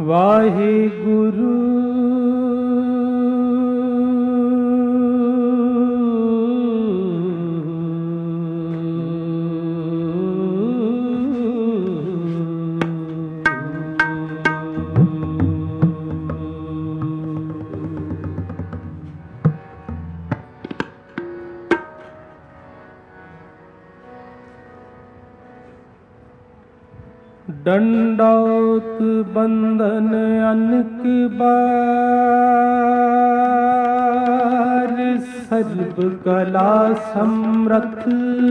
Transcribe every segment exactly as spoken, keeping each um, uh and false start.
वाहिगुरु दंडौत बंधन अनक बार सर्व कला समरथ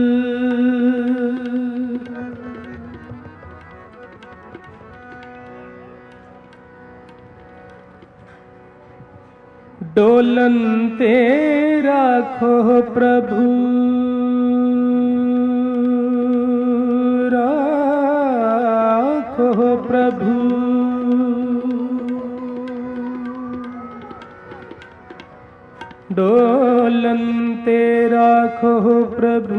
डोलन ते राखो प्रभु राखो प्रभु डोलन ते राखो प्रभु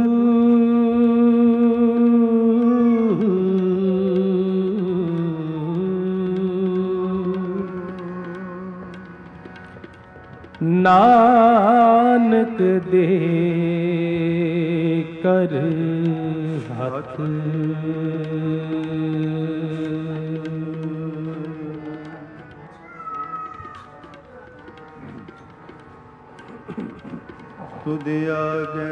नानक दे कर हाथ तुद आगे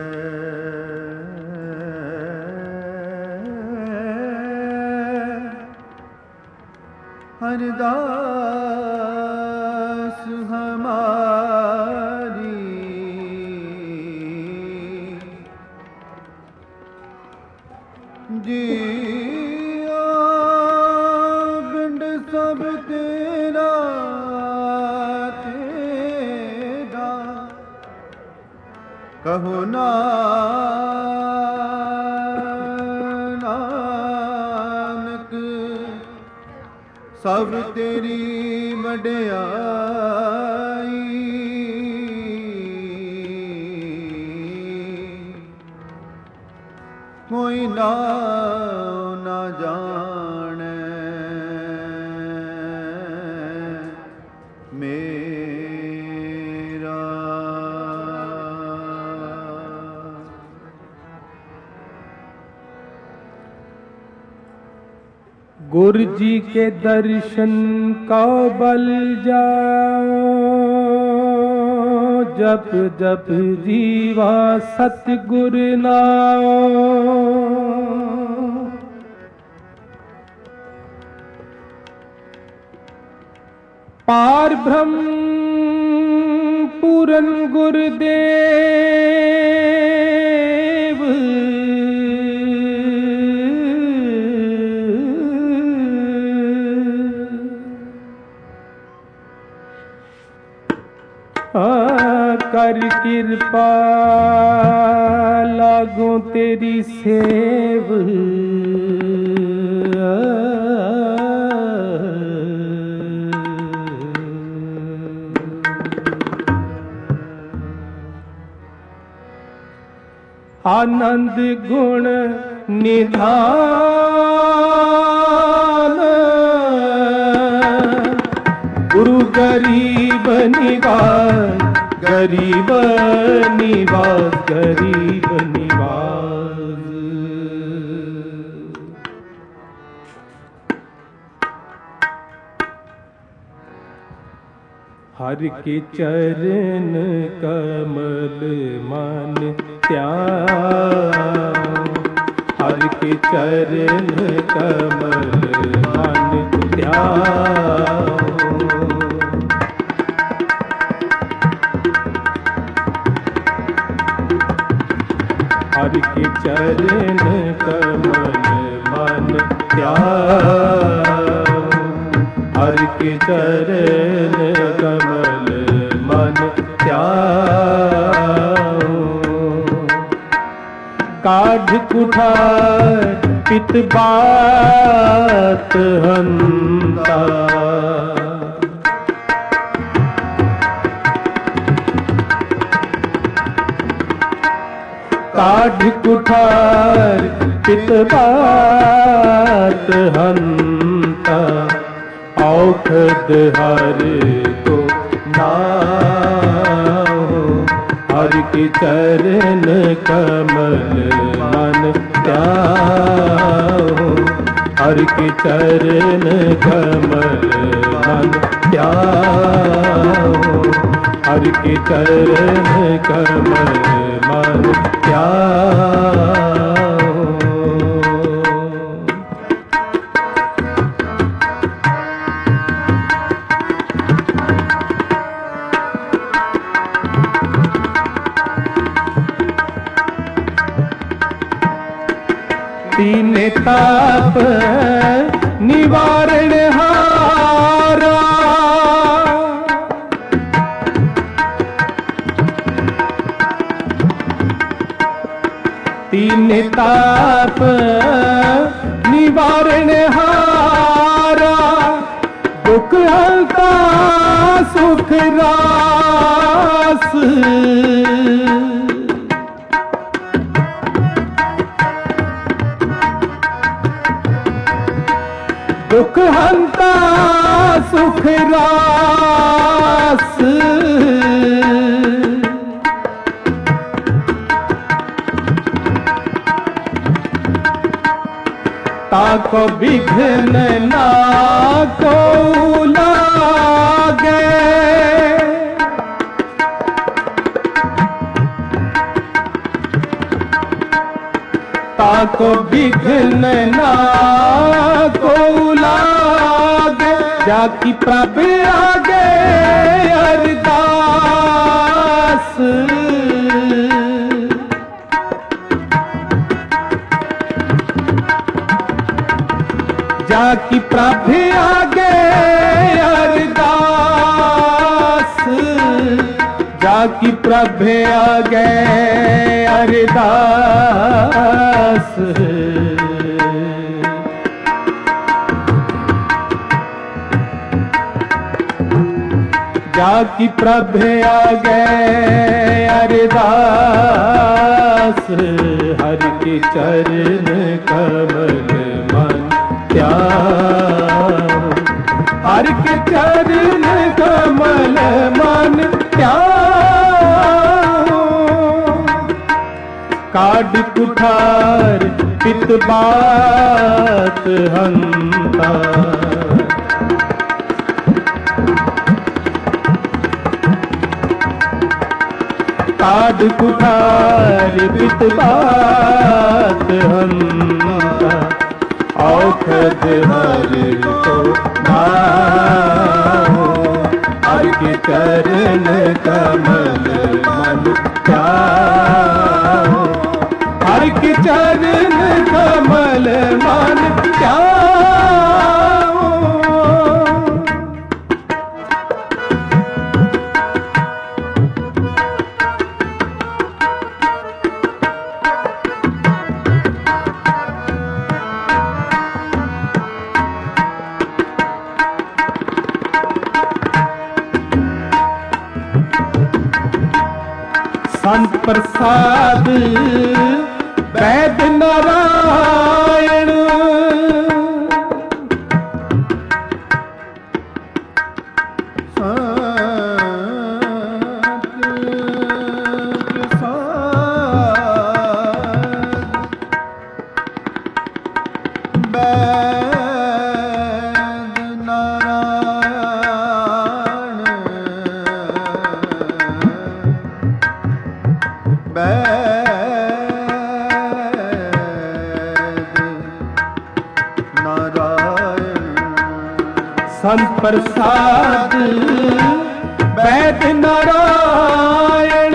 हरदास हमारी जिया बिंड सब तेरा तेरा कहो नानक सब तेरी वड्याई कोई ना ना जाने मेरा। गुरु जी के दर्शन का बल जाओ जप जप जीवा सतगुर नाओ पार ब्रह्म पूरन गुरुदेव कर कृपा लागो तेरी सेव आनंद गुण निधान गुरु गरीब निवास गरीब निवास गरीब निवास हर के चरण कमल मन त्याग हर के चरण कमल मन त्याग हर के चरण कमल मन त्याग हर के चरण कमल मन त्याग काढ़ कुठार पित बात हंता काढ़ कुठार पित बात हंता औखद हर को नाओ, हर के चरण कमल मन त्याओ, हर के चरण कमल मन त्याओ, हर के चरण कमल मन त्याओ। तीन ताप निवारण हारा, तीन ताप निवारण हारा, दुख हलता सुख रास, दुख हंता सुख रास, ताको विघ्न ना को लागे, ताको विघ्न ना को लागे, जाकी प्रभ आगे अरदास, जाकी प्रभ आगे अरदास, जाकी प्रभ आगे अरदास। जाकी प्रभ आगे अरदास, हर के चरण कमल मन त्याओ, हर के चरण कमल मन त्याओ। काढ़ कुठार पित बात हंता, काढ़ कुठार पित बात हंता, औखद हर को नाओ, हर के चरण कमल मन त्याओ, हर के चरण कमल मन त्याओ। संत प्रसाद वैद नारायण, संत प्रसाद वैद नारायण,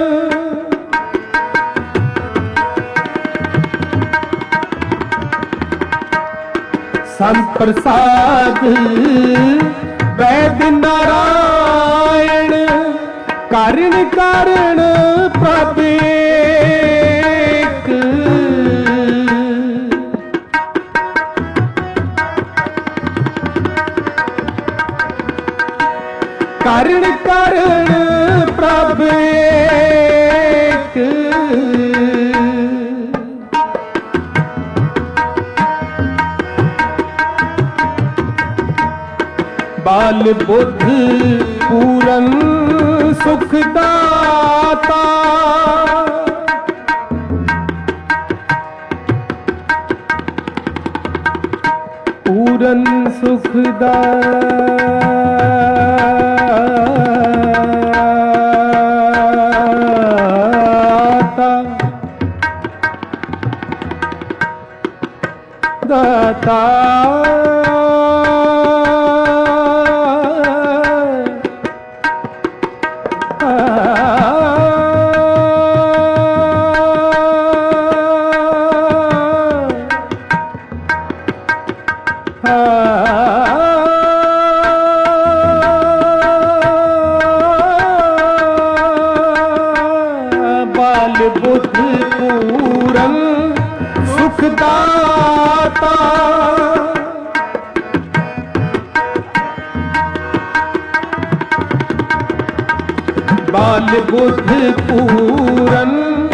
संत प्रसाद वैद नारायण, कारण कारण प्रभ एक, कारण कारण प्रभ एक, बाल बुद्ध पूरन सुखदाता, पूरन सुखदाता, दाता बाल बुद्ध पूरन सुखदाता, बाल बुद्ध पूरन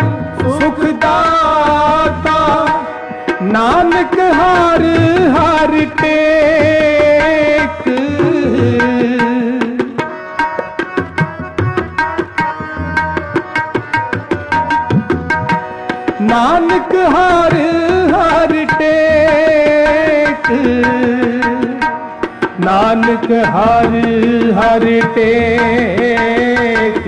सुखदाता, नानक हर हर टेक, नानक हर हर टेक, नानक हर हर टेक,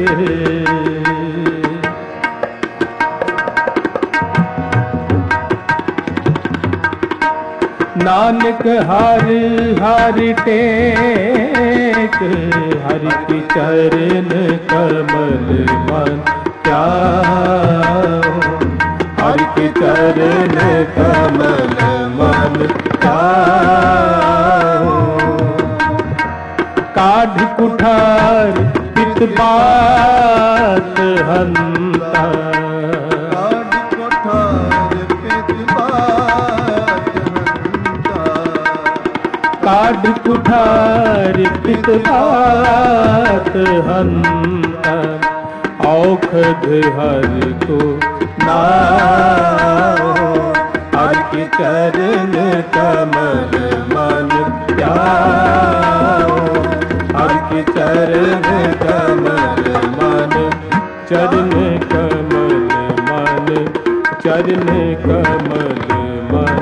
नानक हर हर टेक, हरि के चरण कमल मन त्याओ, हरि के चरण कमल मन त्याओ, काढ़ कुठार पित बात हंता, काढ़ कुठार पित बात हंता, काढ़ कुठार पित बात हंता, औखद हर को नाओ, हरि के चरण कमल मन त्याओ, हरि के चरण कमल मन, चरण कमल मन, चरण कमल मन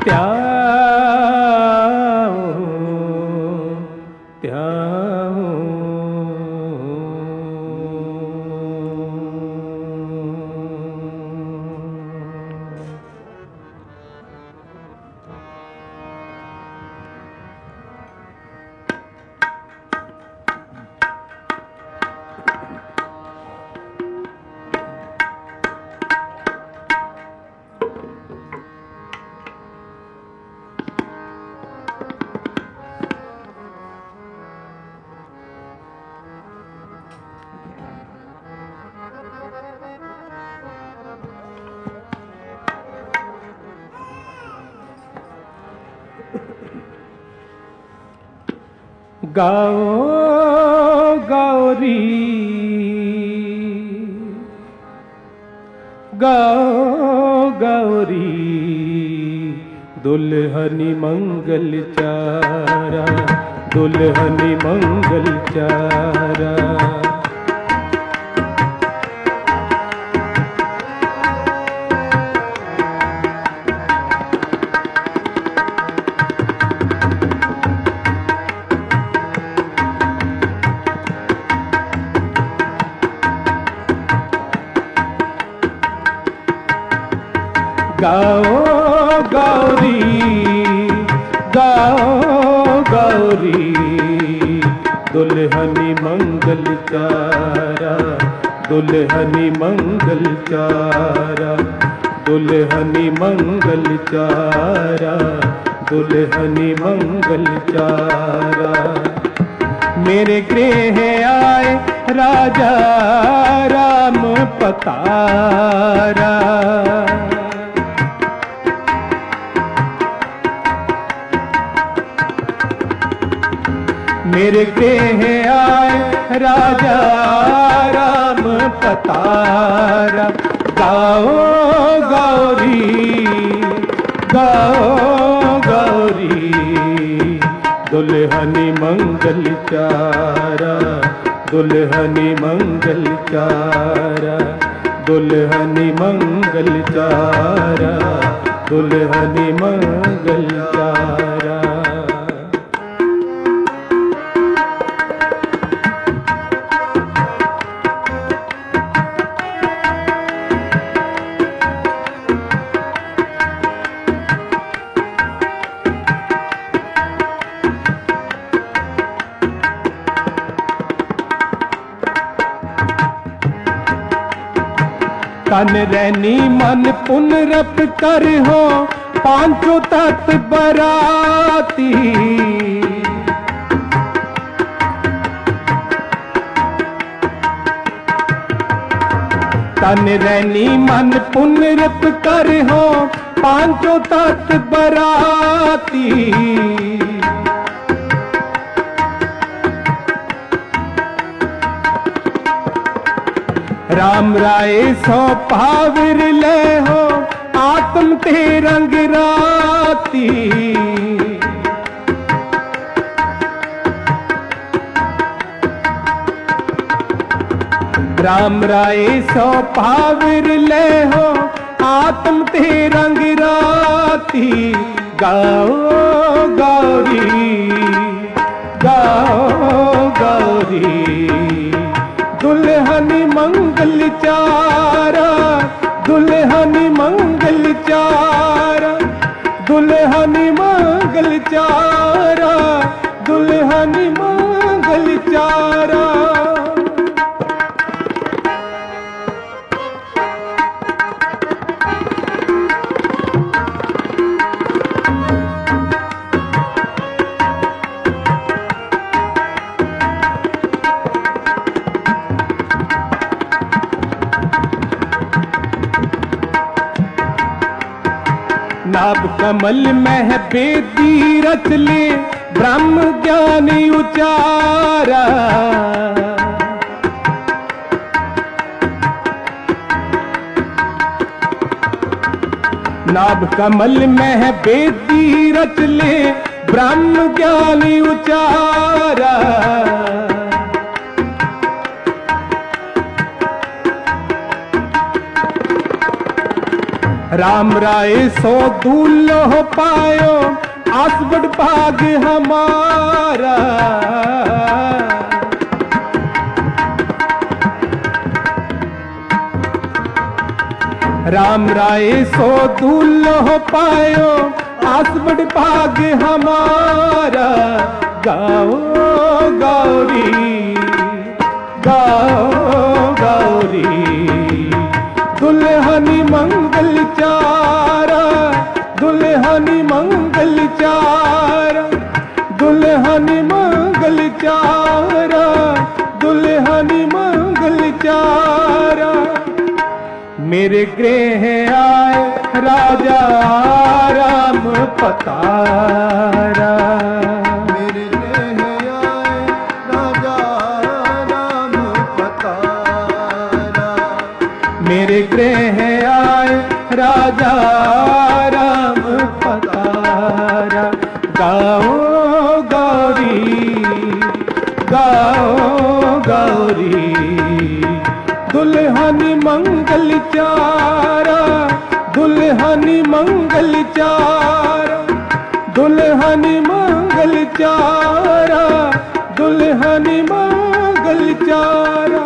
त्याओ, त्याओ। गाओ गौरी, गाओ गौरी, दुल्हनी मंगल चारा, दुल्हनी मंगल चारा, गाओ गौरी, गाओ गौरी, दुल्हनी मंगल चारा, दुल्हनी मंगल चारा, दुल्हनी मंगल चारा, दुल्हनी मंगल चारा, मेरे गृह आए राजा राम पतारा, मेरे गृह आए राजा राम पतारा, गाओ गौरी, गाओ गौरी, दुल्हनी मंगल चारा, दुल्हनी मंगल चारा, दुल्हनी मंगल चारा, दुल्हनी मंगल चारा। तन रैनी मन पुनरप कर हो पांचों तत्व बराती। तन रैनी मन पुनरप कर हो पांचों तत्व बराती। राम राय सो पावर ले हो आत्म ते रंग राती। राम राय सो पावर ले हो आत्म ते रंग राती। गाओ गौरी गाओ गौरी दुल्हनी मंगल चारा, दुल्हनी मंगल चारा, दुल्हनी मंगल चारा, दुल्हनी मंगल चारा। नाभ कमल में बेदी रच ले ब्रह्म ज्ञानी उचारा। नाभ कमल में बेदी रच ले ब्रह्म ज्ञानी उचारा। राम राय सो दूल्हो पायो आसबड़ भाग हमारा। राम राय सो दूल्हो पायो आसबड़ भाग हमारा। गाओ गौरी गाओ गौरी दुल्हनी मंगल चारा, दुल्हनी मंगल चारा, दुल्हनी मंगल चारा, दुल्हनी मंगल चारा। मेरे गृह आए राजा राम पतारा। मेरे गृह आए राजा राम पतारा। मेरे गृह आए राजा राम पतारा। गाओ गौरी गाओ गौरी दुल्हनी मंगल चारा, दुल्हनी मंगल चारा, दुल्हनी मंगल चारा, दुल्हनी मंगल चारा।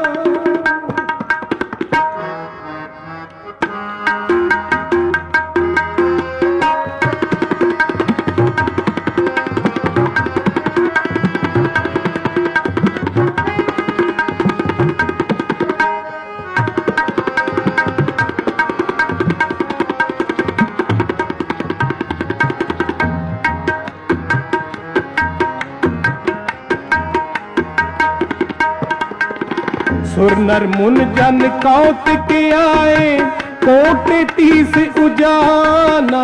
सुर नर मुन जन कौतिक आए कोट तीस उजाना।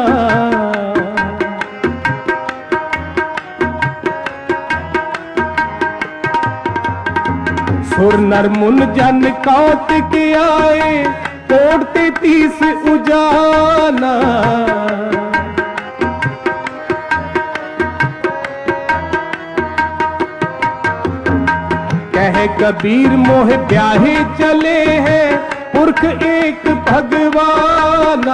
सुर नर मुन जन कौतिक आए कोट तीस उजाना। कबीर मोह ब्याहे चले हैं पुरख एक भगवाना।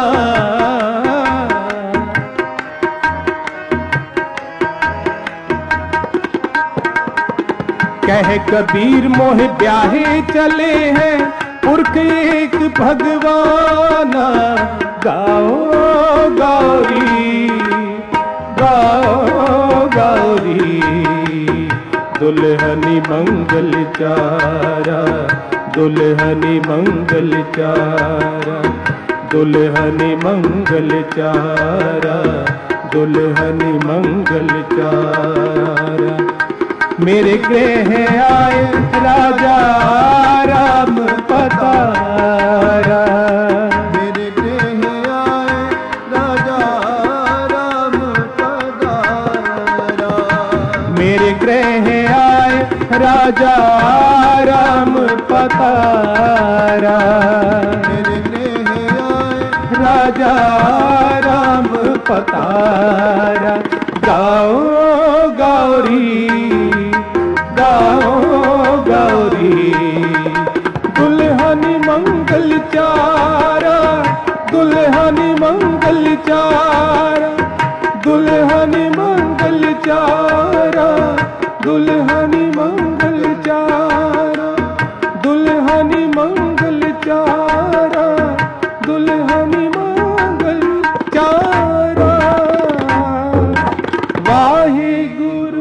कह कबीर मोह ब्याहे चले हैं पुरख एक भगवाना। गाओ गौरी गाओ गौरी दुल्हनी मंगल चारा, दुल्हनी मंगल चारा, दुल्हनी मंगल चारा, दुल्हनी मंगल चारा। मेरे गृह आए राजा राम पधारा, मेरे गृह आए राजा राम पधारा। मेरे गृह आए राजा राम पधारा, मेरे गृह आए राजा राम पधारा। गाओ गौरी गाओ गौरी दुल्हनी मंगल चारा, दुल्हनी मंगल चारा, दुल्हनी मंगल चारा, दुल्हनी मंगल चारा, दुल्हनी मंगल चारा, दुल्हनी मंगल चारा। वाहे गुरु।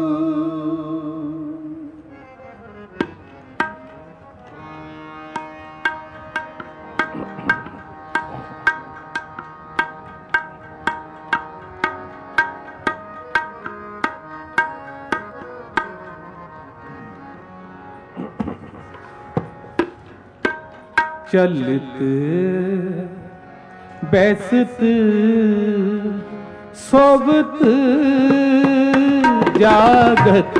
चलत बैसत सोबत जागत,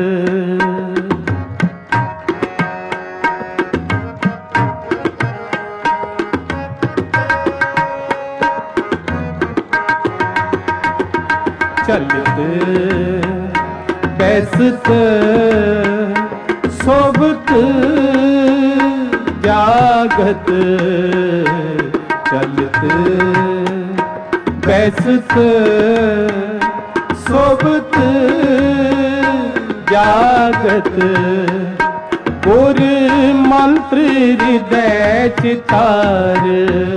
चलत बैसत सोबत जागत, चलत बैसत सोबत जागत। गुर मंत्र हृदय चितार,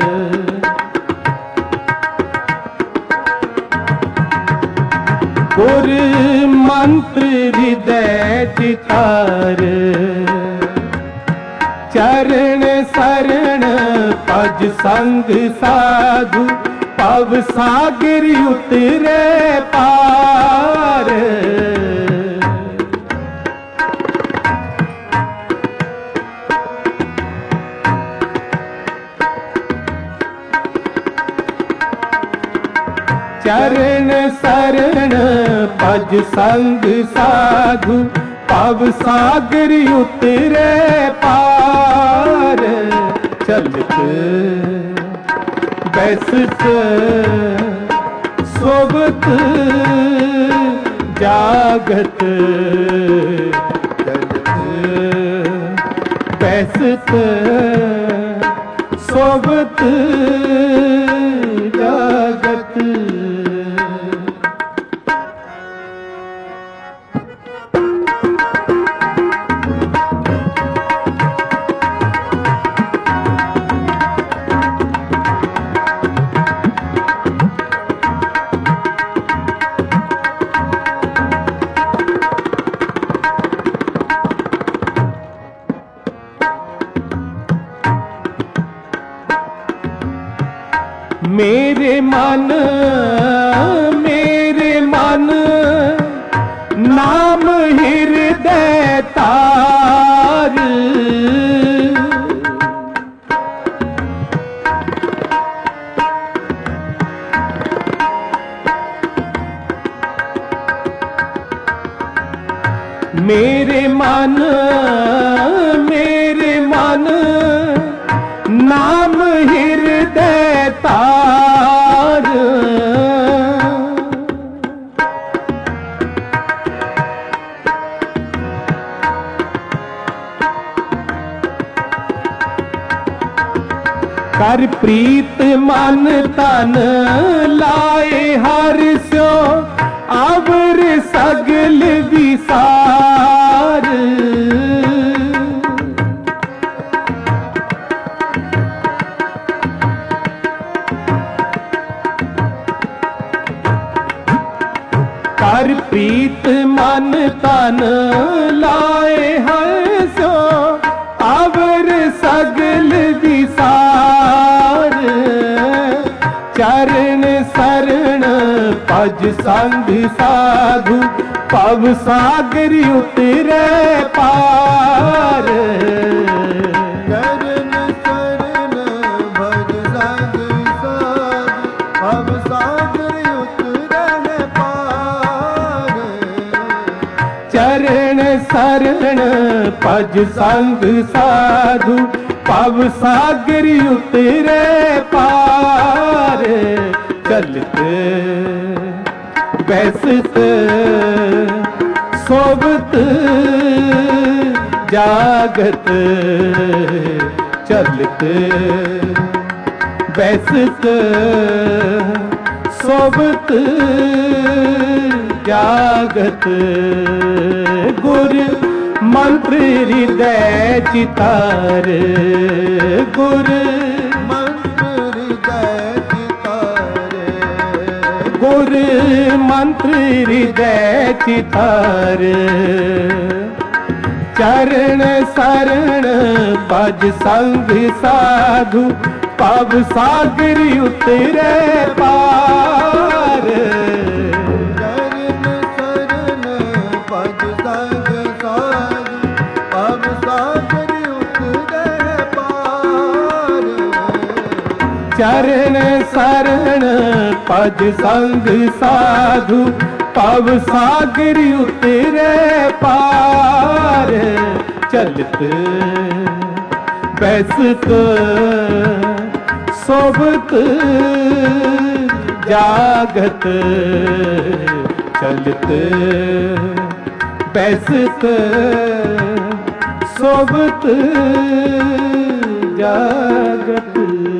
गुर मंत्र हृदय चितार। चरण शरण पज संग साधु पव सागर उतरे पार। चरण शरण पज संग साधु पव सागर उतरे पार। चलत बैसत सोबत जागत, चलत बैसत सोबत जागत। मेरे मन मेरे मन नाम हृदय तार। मेरे मन मेरे मन नाम हृदय तार। प्रीत मन तन लाए हर स्यो आवर सगल विसार। कर प्रीत मन तन लाए हर स्यो आवर सगल विसार। चरण शरण पज संग साधु पव सागर उतरे पार। चरण शरण भज संग साधु पव सागर उतरे पार। चरण शरण पज संग साधु पव सागर उतरे पार। चलत बैसत सोबत जागत। चलत बैसत सोबत जागत। गुर मंत्र हृदय चितार। गुर मंत्र हृदय चितार। गुर मंत्र हृदय चितार। चरण शरण पज संग साधु पव सागर उतरे पार। चरण शरण पज संग साधु पव सागर उतरे पार। चरण शरण पद संग साधु पव सागर उतरे पार। चलत बैसत सोबत जागत। चलत बैसत सोबत जागत।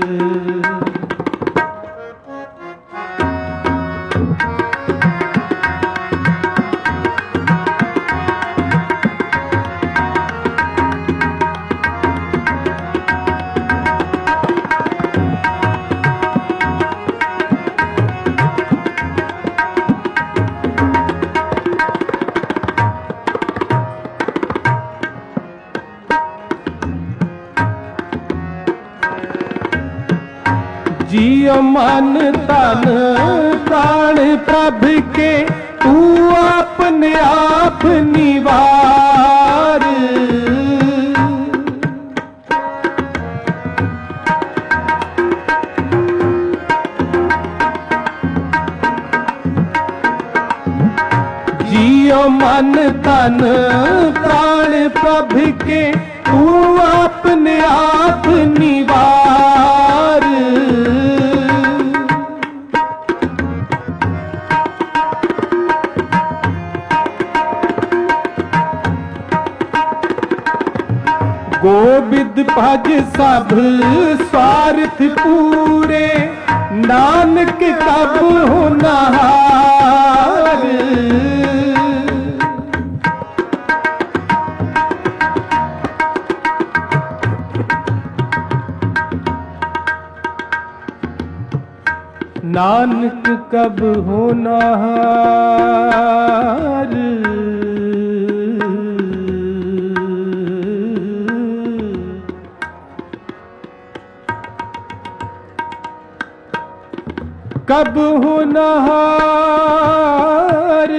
जियो मन तन प्राण प्रभ के तू अपने आप निवार। जियो मन तन प्राण प्रभ के तू अपने आप निवार। गोबिंद भज सब स्वार्थ पूरे नानक कब हो नहार। नानक कब हो नहार। कब हो नहार।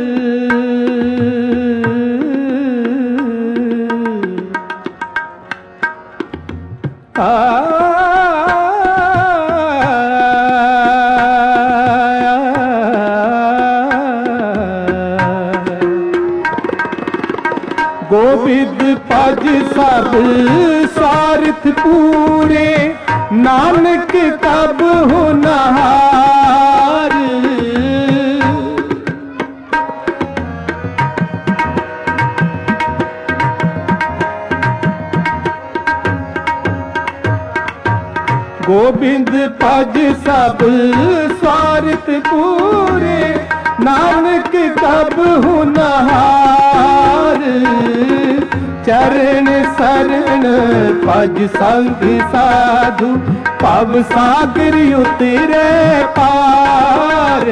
आ गोबिंद पज सब स्वार्थ पूरे नानक कब हो नहार। गोबिंद भज सब स्वार्थ पूरे, नानक कब हूँ नहार। चरण शरण भज संग साधु, भव सागर उतरे पार।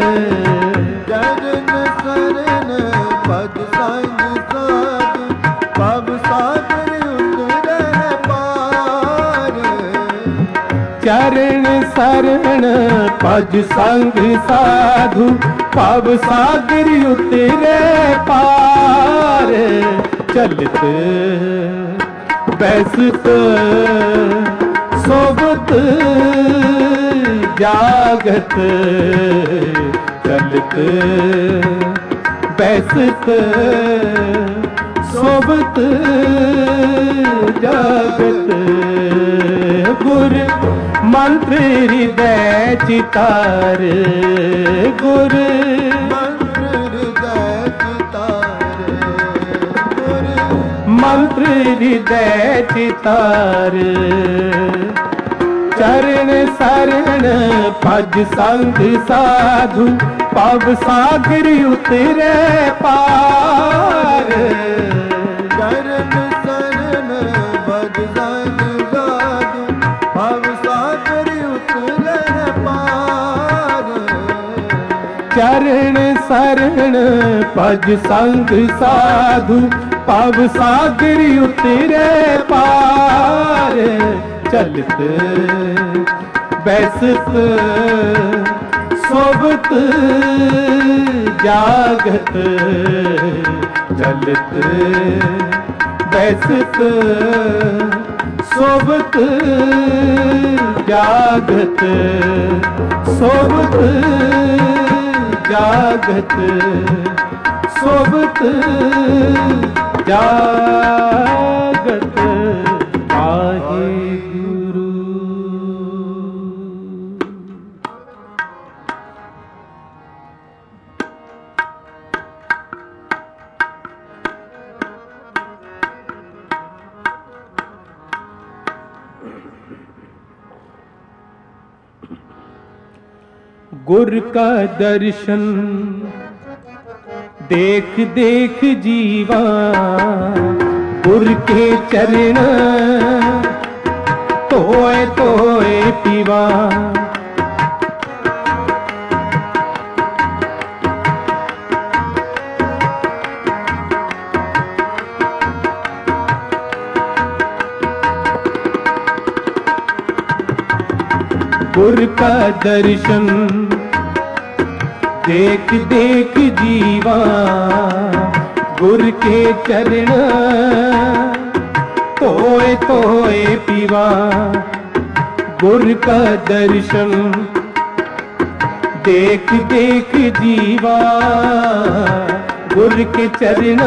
चरण शरण भज संग साधु, भव सागर उतरे पार। चरण शरण भज संग साधु, भव सागर उतरे पार। चलत बैसत सोबत जागत, चलत बैसत सोबत जागत। गुर मंत्र हृदय चितार, गुर मंत्र हृदय चितार, गुर मंत्र हृदय चितार। चरण शरण भज संग साधु, भव सागर उतरे पार। चरण शरण भज संग साधु, भव सागर उतरे पार। चरण शरण भज संग साधु, भव सागर उतरे पार। चलत बैसत सोबत जागत, चलत बैसत सोबत जागत, सोबत जागत, सोबत जागत। वाहे गुरु। गुर का दर्शन देख देख जीवा, गुर के चरण तोए तोए पीवा। गुर का दर्शन देख देख जीवा, गुर के चरण तोए तोए पीवा। गुर का दर्शन देख देख जीवा, गुर के चरण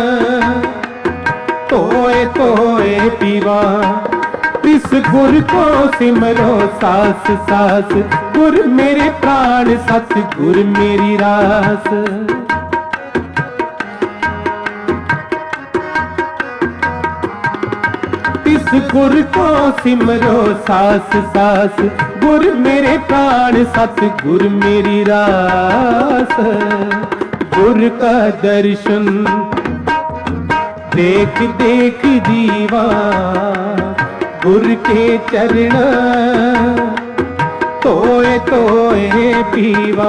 तोए तोए पीवा। इस गुर को सिमरो सास सास, गुर मेरे प्राण सत, गुर मेरी रास। इस गुर को सिमरो सास सास, गुर मेरे प्राण सत, गुर मेरी रास। गुर का दर्शन देख देख जीवा, गुर के चरण तोए तोए पीवा।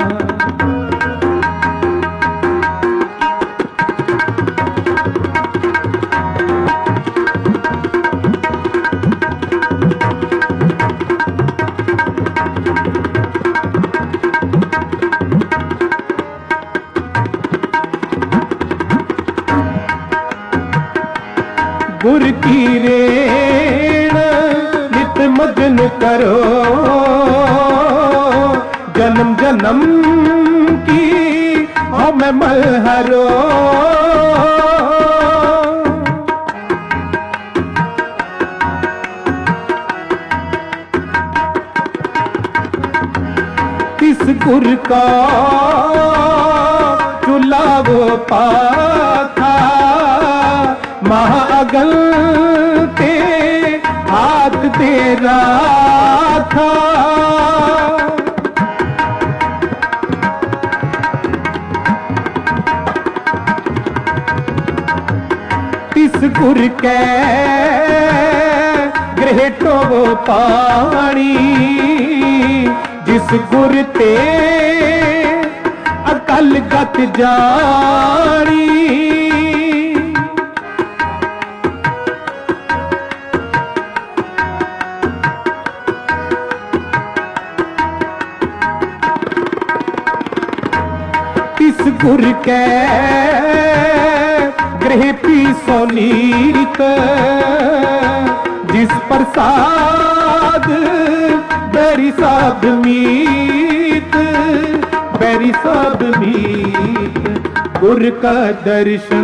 गुर की रेण नित मग्न करो, जन्म जन्म की हो मैं मलहरो। इस गुर का चुलावो पाथा, महाअगल ते हाथ तेरा गुर कै गृह टोवो पानी, जिस गुर ते अकल गत जानी। तिस गुर कै गृह पीसो नीत, जिस प्रसाद बैरी साध मीत, बैरी साध मीत। गुर का दर्शन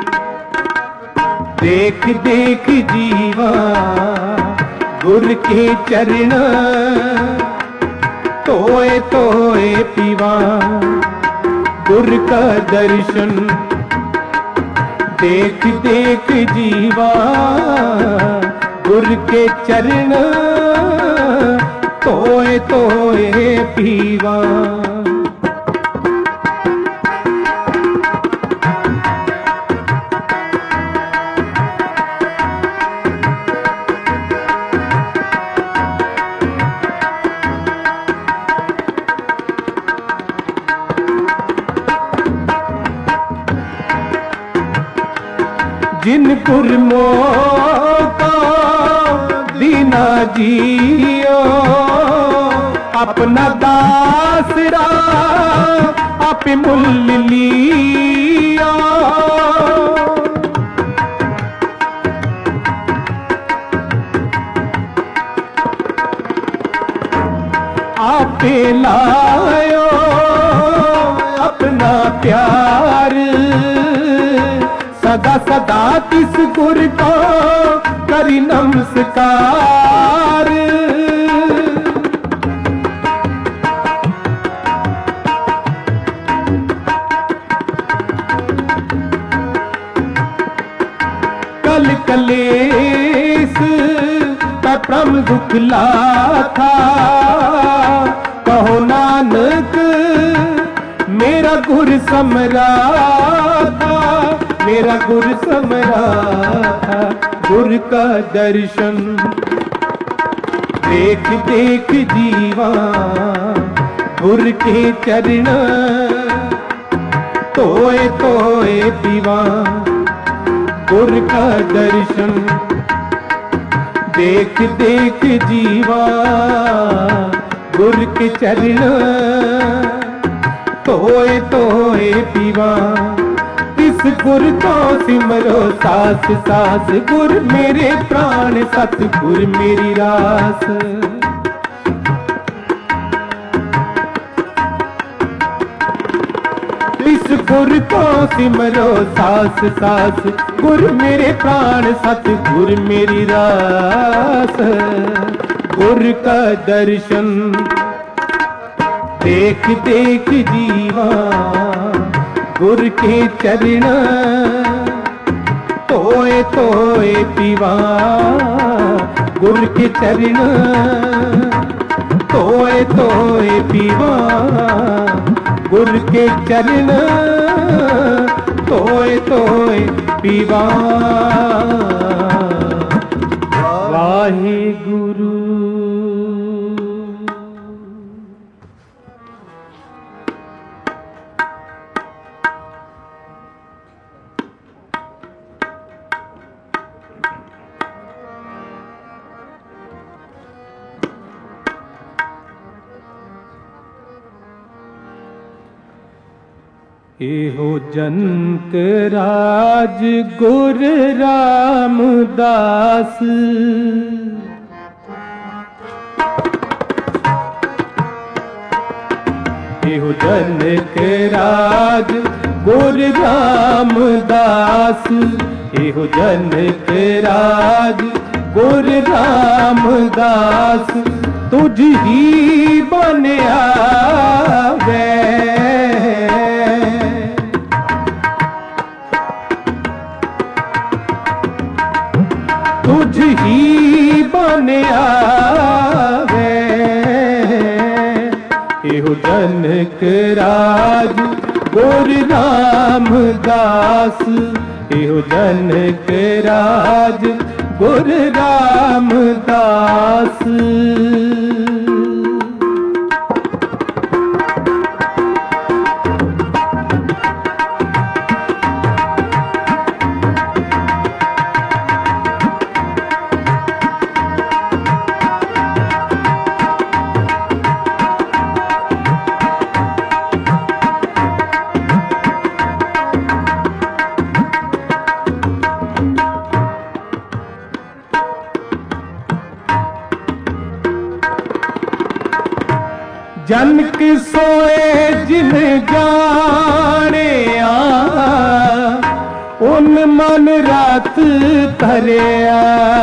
देख देख जीवा, गुर के चरण तोए तोए पीवा। गुर का दर्शन देख देख जीवा, गुर के चरण तोए तोए पीवा। जिन गुरमों को दीना जियो, अपना दासरा आप मुल लिया। आपे लायो अपना प्यार, सदा सदा तिस गुर को करी नमस्कार। कल कलेस का परम दुख लाथा, कहो नानक मेरा गुर समराथा, मेरा गुर समराथा। गुर का दर्शन देख देख जीवा, गुर के चरण तोए तोए पीवा। गुर का दर्शन देख देख जीवा, गुर के चरण तोए तोए पीवा। इस गुर को सिमरो सास सास, गुर मेरे प्राण सत गुर मेरी रास। इस गुर को सिमरो सास सास, गुर मेरे प्राण सत गुर मेरी रास। गुर का दर्शन देख देख जीवा, गुर के चरण तोए तोए पीवा। गुर के चरण तोए तोए पीवा, गुर के चरण तोए तोए पीवा। वाहे गुरु। एहो जनक राज गुर रामदास, एहो जनक राज गुर रामदास, एहो जनक राज गुर रामदास। तुझ ही बनया वे तुझ ही बनया वे। एहो जनक राज गुर रामदास, एहो जनक राज गुर रामदास। जनक सोए जिन जानिया, उन मन रात धरिया।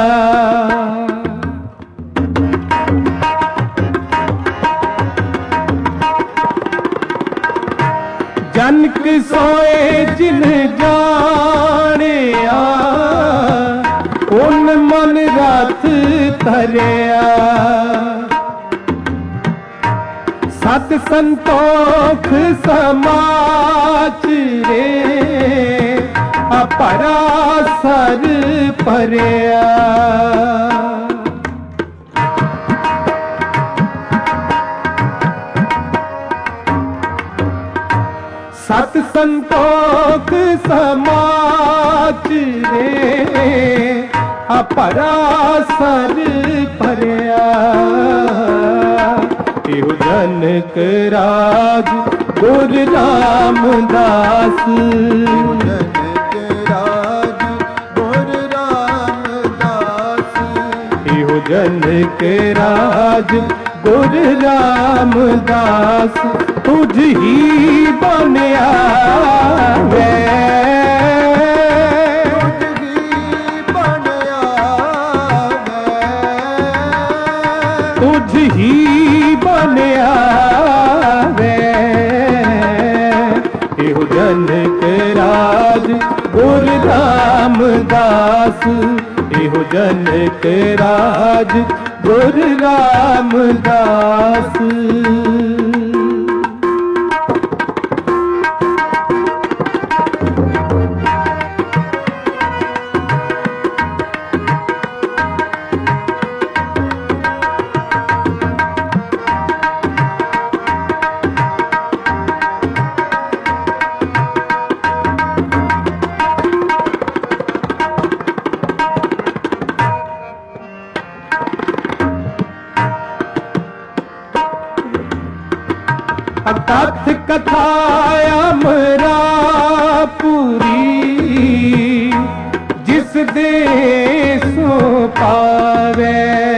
जनक सोए जिन जानिया, उन मन रात धरिया। सत संतोख समाचरे, अपरासर परया। सत संतोख समाचरे, अपरासर परया। एहो जनक राज गुर रामदास। जनक राज गुर रामदास। एहो जनक राज गुर रामदास। तुझ ही बनया वे, तुझ ही बनया वे। एहो जनक राज गुर रामदास। एहो जनक राज गुर रामदास। कथ कथा अमरा पूरी, जिस देसो पावे।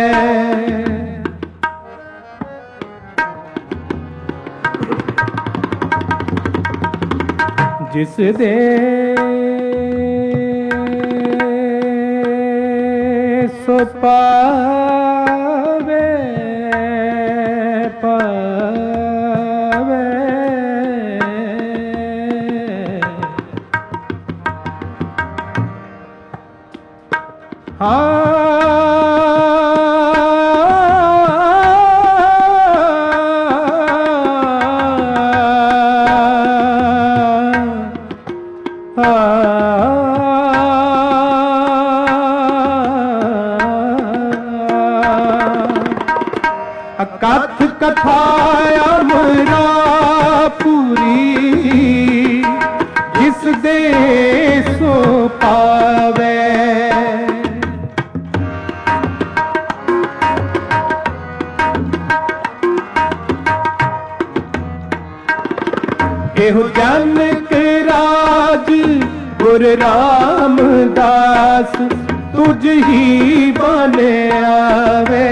जिस देसो पावे, कथ कथा अमरा पूरी, जिस देसो पावे। एहो जनक राज गुर रामदास। तुझ ही बने आवे।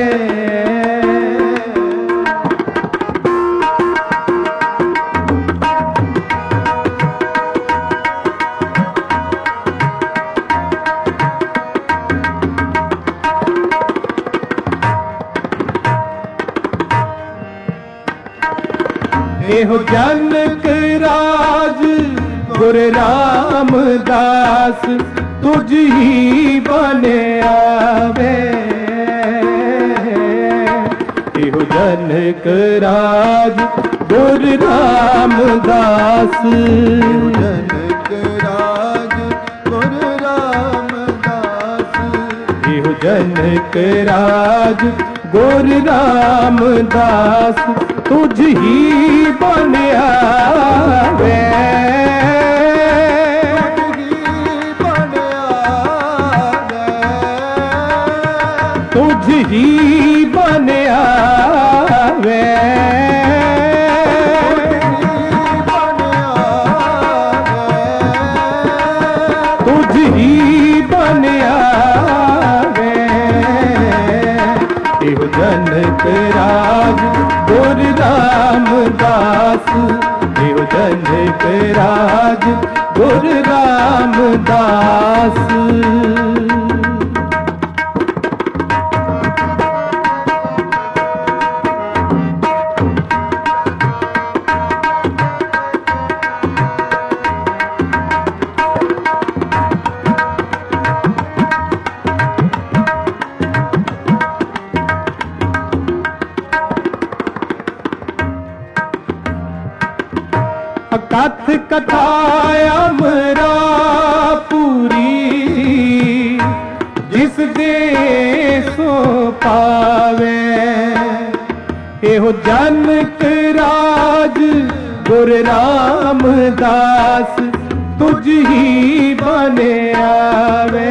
एहो जनक राज गुर रामदास। तुझ ही बने आवे। एहो जनक राज गुर रामदास। जनक राज गुर जनक राज गुर रामदास तुझ ही बनिया वे तुझ ही बनिया वे तुझ ही बनिया वे एहो जनक राज गुर रामदास एहो जनक राज गुर रामदास। कथ कथा अमरा पूरी जिस दे सो पावे एहो जनक राज गुर रामदास तुझ ही बने आवे।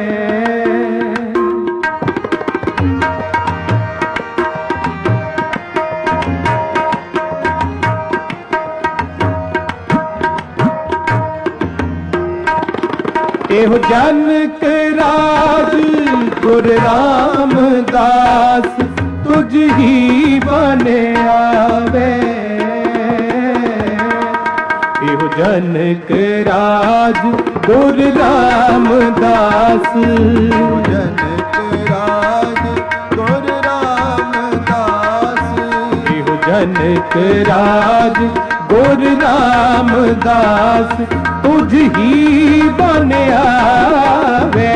एहो जनक राज गुर रामदास तुझ ही बने आवे। एहो जनक राज गुर रामदास जनक राज गुर रामदास एहो जनक राज गुर रामदास तुझ ही बने आवे।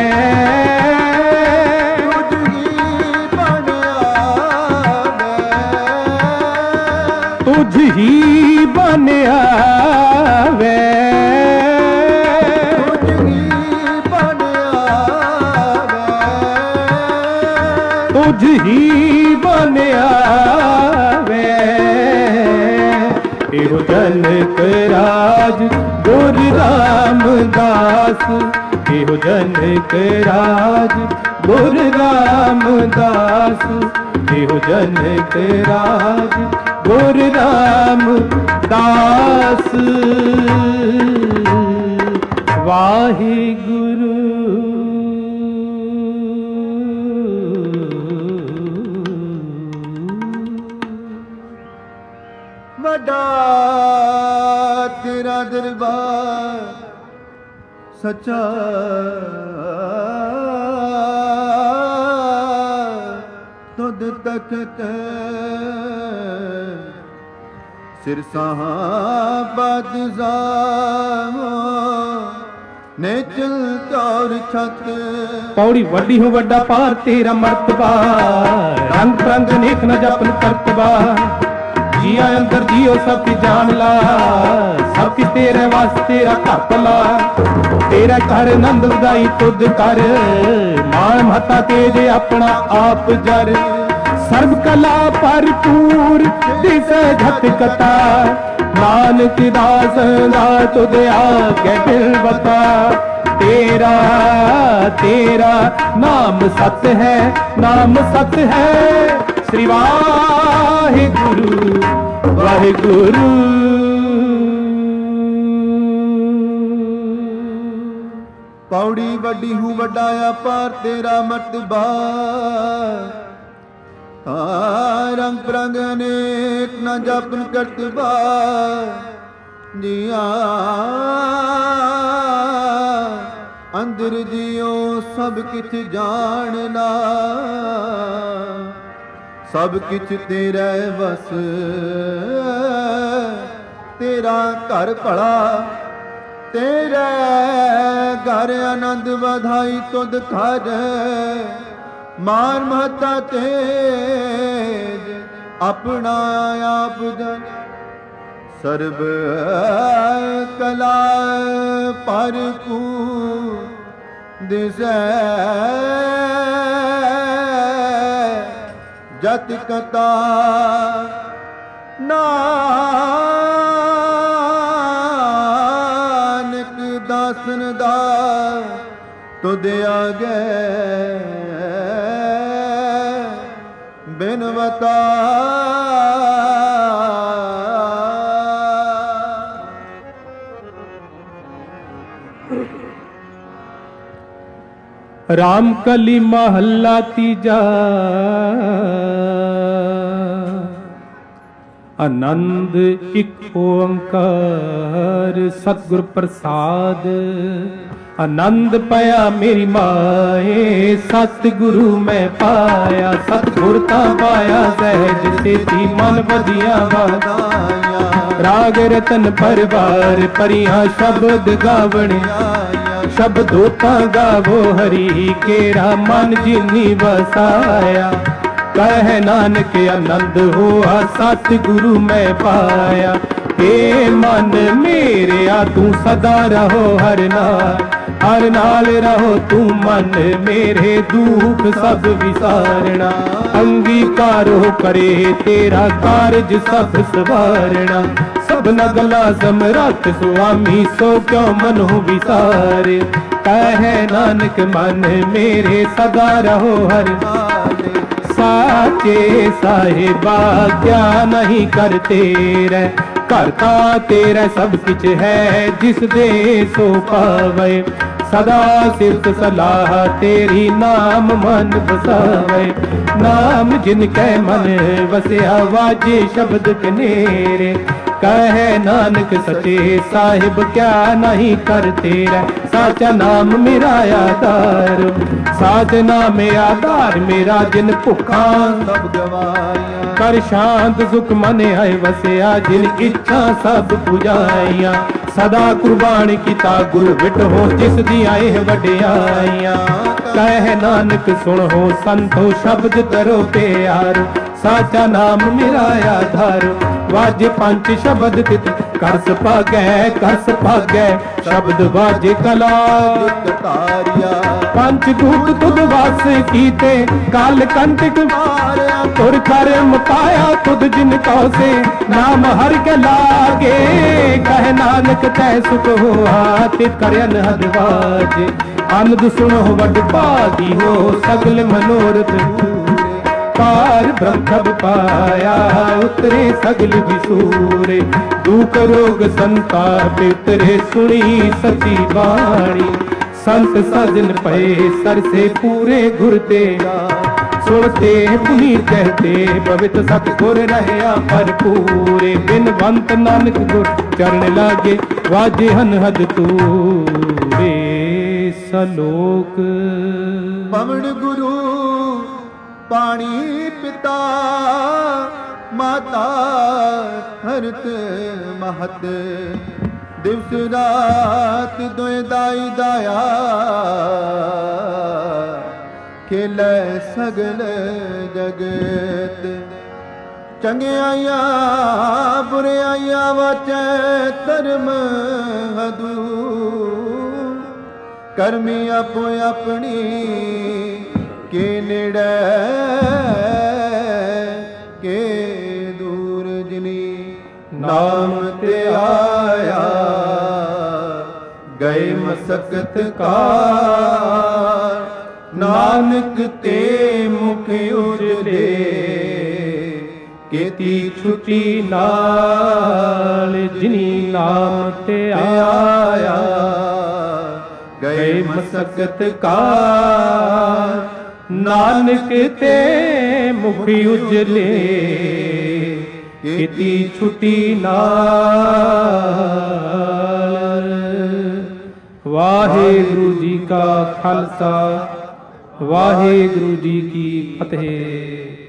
तुझ ही बने आवे तुझ ही बने आवे। एहो जनक राज गुर रामदास एहो जनक राज गुर रामदास एहो जनक राज गुर रामदास। वाहिगुरु वड्डा तेरा दरबार सच्चा तुद तख्त सिरसा बादशाह ने चल चौर छत। पौड़ी वड्डी हो वड्डा पार तेरा मर्तबा रंग रंग नेक न जपन करतबा जिया अंदर जियो सब की जान ला सब की तेरे वास्ते तेरा घर भला तेरा घर नंद उदाई तुद कर मान महता तेज अपना आप जर सर्व कला भरपूर दिसे झट कता नानक दास दा तुद आगे दिल बता। तेरा तेरा नाम सत है नाम सत है श्री वाहिगुरु वाहिगुरु। पौड़ी वड्डी हूँ वड्डाया पार तेरा मर्तबा रंग बिरंग अनेक न जपन करतबा जिया अंदर जियो सब किछ जानना सब किछ तेरा बस तेरा घर भला तेरे घर आनंद बधाई तुद घर मान महता तेज अपना आप जन सर्व कला भरपूर दिसै ਜਤ ਕਤਾ ਨਾਨਕ ਦਾਸਨ ਦਾ ਤੁਧ ਆਗੇ ਬਿਨਵਤਾ राम कली महला तीजा आनंद एक ओंकार सतगुर प्रसाद आनंद पाया मेरी माए सतगुरु मैं पाया सतगुर ता पाया सहज सेती मन बदिया वादाया राग रतन परवार परिया शब्द गावण शब्दों ता गावो हरि केरा मन जिनी बसाया कह नानक आनंद हुआ सतगुरु मैं पाया हे मन मेरे आ तू सदा रहो हर नाल हर नाल रहो तू मन मेरे दुख सब विसारना अंगीकारो करे तेरा कारज सब सवारना सब नगला समरथ स्वामी सो क्यों मनो विसारे कह नानक मन मेरे सदा रहो हर नाल साचे साहिबा क्या नहीं करते रे करता तेरा सब कुछ है जिस दे सो पावे सदा सिर्फ सलाह तेरी नाम मन बसावे नाम जिनके मन वसया वाजे शब्द कनेरे कह नानक सचे साहिब क्या नहीं करते रे साचा नाम मेरा आधार साच नाम आधार मेरा जिन भुखा सब गवाया कर शांत सुख मन है वसया जिन इच्छा सब पुजाइया सदा कुर्बान किता गुरु विट हो जिस दी आए वड्याइया कह नानक सुन हो संतो शब्द करो प्यार साचा नाम मेरा आधार वाजे पंच शब्द तित कर सपागै कर सपागै शब्द वाजे कला तारिया पंच दूत तुद वास कीते काल कंटक मारया तुर कर मुकाया तुद जिन कौ से नाम हर के लागे कह नानक तै सुख हुआ तित कर अनहद वाजे आनंद सुनो वड भागी हो सगल मनोरथ पार ब्रह्म पाया उतरे सगल विसूरे दुख रोग संताप उतरे सुनी सची बाणी संत सजन पए सर से पूरे गुर तेरा सुनते पुनीत कहते पवित्र सतगुर रहया भरपूरे बिन वंत नानक गुर चरण लागे वाजे हनहद तूरे सलोक पवन गुरु पाणी पिता माता हरत महत दिवस रात दोए दाई दाया खेलै सगल जगत चंगियाइया बुरियाइया वाचै धर्म हदू करमी आपो अपनी के नेड़े के दूर जिनी नाम ते आया गए मसकत का नानक ते मुख उजले केती छुटी नाल जिनी नाम ते आया गए मसकत का नानक ते मुख उजले केती छुटी नाल। वाहेगुरु जी का खालसा वाहेगुरु जी की फतेह।